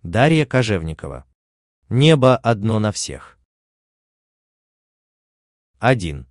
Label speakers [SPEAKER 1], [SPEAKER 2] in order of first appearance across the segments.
[SPEAKER 1] Дарья Кожевникова. Небо одно на всех. 1.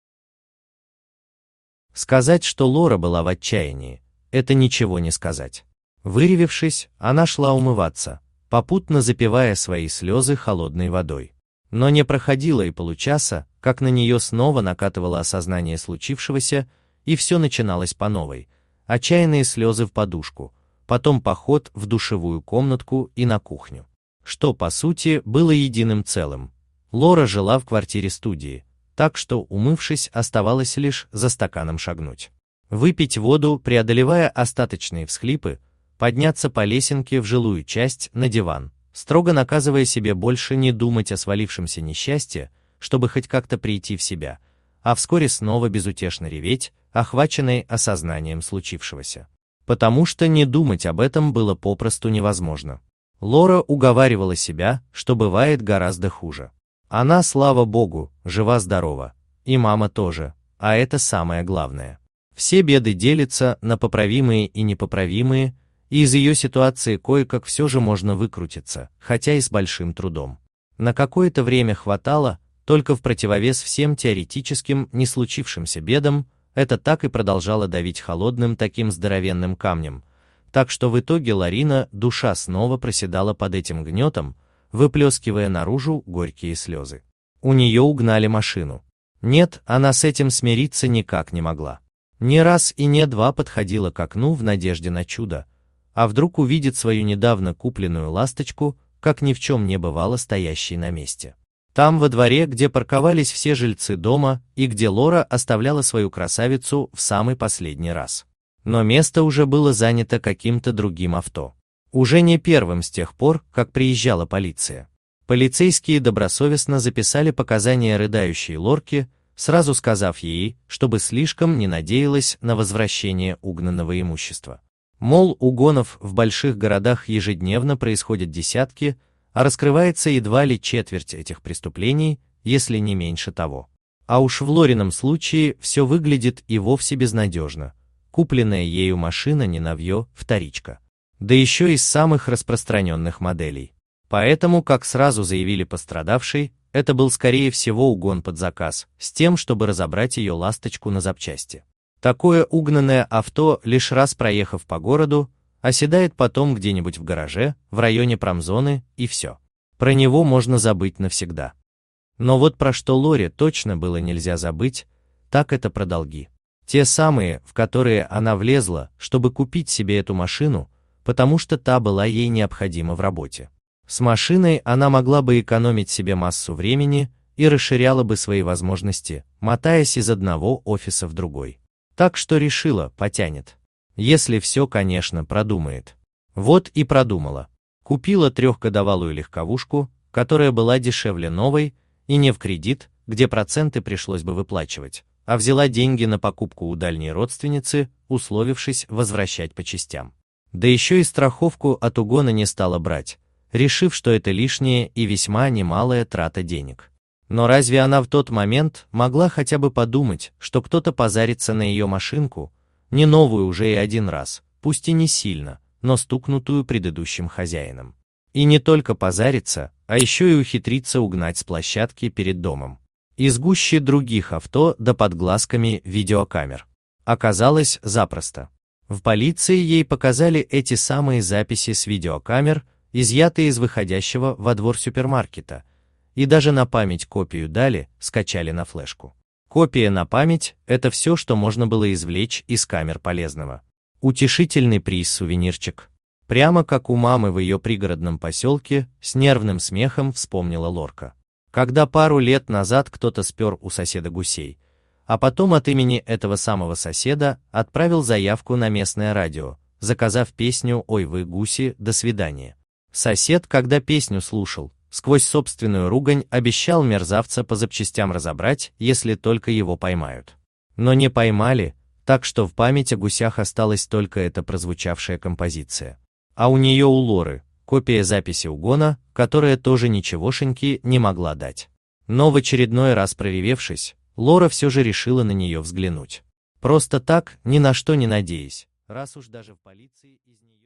[SPEAKER 1] Сказать, что Лора была в отчаянии, это ничего не сказать. Выревевшись, она шла умываться, попутно запивая свои слезы холодной водой. Но не проходило и получаса, как на нее снова накатывало осознание случившегося, и все начиналось по новой. Отчаянные слезы в подушку, потом поход в душевую комнатку и на кухню. Что, по сути, было единым целым. Лора жила в квартире-студии, так что, умывшись, оставалось лишь за стаканом шагнуть. Выпить воду, преодолевая остаточные всхлипы, подняться по лесенке в жилую часть на диван, строго наказывая себе больше не думать о свалившемся несчастье, чтобы хоть как-то прийти в себя, а вскоре снова безутешно реветь, охваченной осознанием случившегося. Потому что не думать об этом было попросту невозможно. Лора уговаривала себя, что бывает гораздо хуже. Она, слава богу, жива-здорова, и мама тоже, а это самое главное. Все беды делятся на поправимые и непоправимые, и из ее ситуации кое-как все же можно выкрутиться, хотя и с большим трудом. На какое-то время хватало, только в противовес всем теоретическим не случившимся бедам, это так и продолжало давить холодным таким здоровенным камнем, так что в итоге Ларина душа снова проседала под этим гнетом, выплескивая наружу горькие слезы. У нее угнали машину. Нет, она с этим смириться никак не могла. Не раз и не два подходила к окну в надежде на чудо, а вдруг увидит свою недавно купленную ласточку, как ни в чем не бывало стоящей на месте. Там, во дворе, где парковались все жильцы дома и где Лора оставляла свою красавицу в самый последний раз. Но место уже было занято каким-то другим авто. Уже не первым с тех пор, как приезжала полиция. Полицейские добросовестно записали показания рыдающей Лорки, сразу сказав ей, чтобы слишком не надеялась на возвращение угнанного имущества. Мол, угонов в больших городах ежедневно происходят десятки, а раскрывается едва ли четверть этих преступлений, если не меньше того. А уж в Лорином случае все выглядит и вовсе безнадежно. Купленная ею машина не новье, вторичка. Да еще из самых распространенных моделей. Поэтому, как сразу заявили пострадавший, это был скорее всего угон под заказ, с тем, чтобы разобрать ее ласточку на запчасти. Такое угнанное авто, лишь раз проехав по городу, оседает потом где-нибудь в гараже, в районе промзоны, и все. Про него можно забыть навсегда. Но вот про что Лоре точно было нельзя забыть, так это про долги. Те самые, в которые она влезла, чтобы купить себе эту машину, потому что та была ей необходима в работе. С машиной она могла бы экономить себе массу времени и расширяла бы свои возможности, мотаясь из одного офиса в другой. Так что решила, потянет. Если все, конечно, продумает. Вот и продумала. Купила трехгодовалую легковушку, которая была дешевле новой, и не в кредит, где проценты пришлось бы выплачивать, а взяла деньги на покупку у дальней родственницы, условившись возвращать по частям. Да еще и страховку от угона не стала брать, решив, что это лишняя и весьма немалая трата денег. Но разве она в тот момент могла хотя бы подумать, что кто-то позарится на ее машинку, не новую уже и один раз, пусть и не сильно, но стукнутую предыдущим хозяином. И не только позарится, а еще и ухитриться угнать с площадки перед домом. Из гущи других авто да под глазками видеокамер. Оказалось, запросто. В полиции ей показали эти самые записи с видеокамер, изъятые из выходящего во двор супермаркета, и даже на память копию дали, скачали на флешку. Копия на память – это все, что можно было извлечь из камер полезного. Утешительный приз-сувенирчик. Прямо как у мамы в ее пригородном поселке, с нервным смехом вспомнила Лорка. Когда пару лет назад кто-то спер у соседа гусей, а потом от имени этого самого соседа отправил заявку на местное радио, заказав песню «Ой вы, гуси, до свидания». Сосед, когда песню слушал, сквозь собственную ругань обещал мерзавца по запчастям разобрать, если только его поймают. Но не поймали, так что в память о гусях осталась только эта прозвучавшая композиция. А у нее, у Лоры, копия записи угона, которая тоже ничегошеньки не могла дать. Но в очередной раз проревевшись, Лора все же решила на нее взглянуть. Просто так, ни на что не надеясь, раз уж даже в полиции из нее